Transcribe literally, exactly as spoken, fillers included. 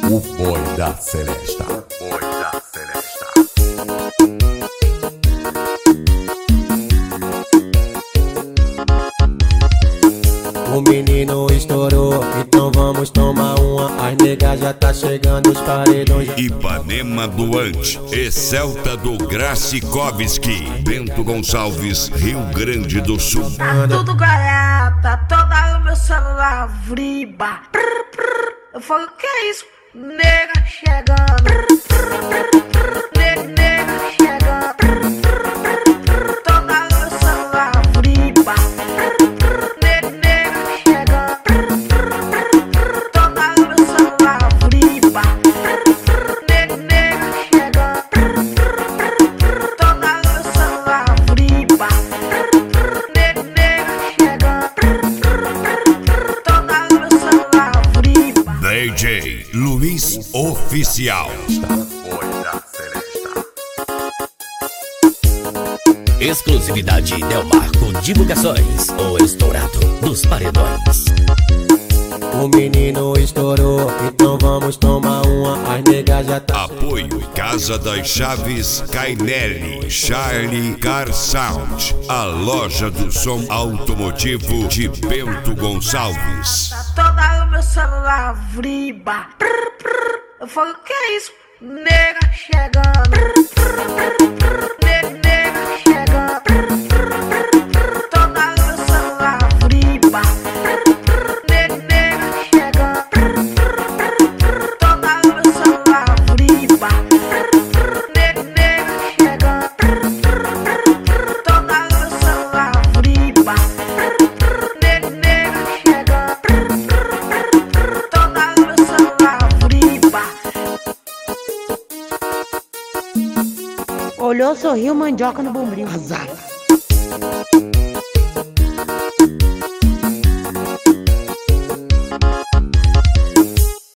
O boi da Celesta. O boi da Celesta. O menino estourou, então vamos tomar uma. As negas já tá chegando, os paredões. Ipanema Doante e Celta do Gracikovski, Bento Gonçalves, Rio Grande do Sul. Tá tudo garata, toda o meu celular vriba. Prr, prr. Eu falo, que é isso? Nega chegando. Prr, prr, prr. Ne- Nega chegando. Prr, prr, prr. Toda o meu celular vriba. Prr, prr. Ne- Nega chegando. Prr, prr, prr. Toda o meu celular vriba. Prr, prr. Ne- Nega chegando. Prr, prr, prr. Toda o meu celular vriba. Prr, prr. Ne- Nega chegando. Prr, prr, prr. Toda o meu celular vriba. D J Luiz Oficial. O boi da Celesta. Exclusividade Delmarco Divulgações, o estourado dos paredões. O menino estourou, então vamos tomar uma. As negas já tá Apoio Casa das Chaves Cainelli, Charlie Car Sound, a loja do som automotivo de Bento Gonçalves. Tá toda o meu celular vriba. Prr, prr. Eu falo, que é isso? Nega chegando. Prr, prr, prr. Ne- Nega chegando. Prr, prr, prr. Toda o meu celular vriba. Prr, prr. Ne- Nega chegando. Prr, prr, prr. Toda o meu celular vriba. Prr, prr. Ne- Nega chegando. Prr, prr, prr. Toda o meu celular vriba. Prr, prr. Ne- Nega chegando. Prr, prr, prr. Toda o meu celular vriba. Olhou, sorriu, mandioca no bombril. Azar.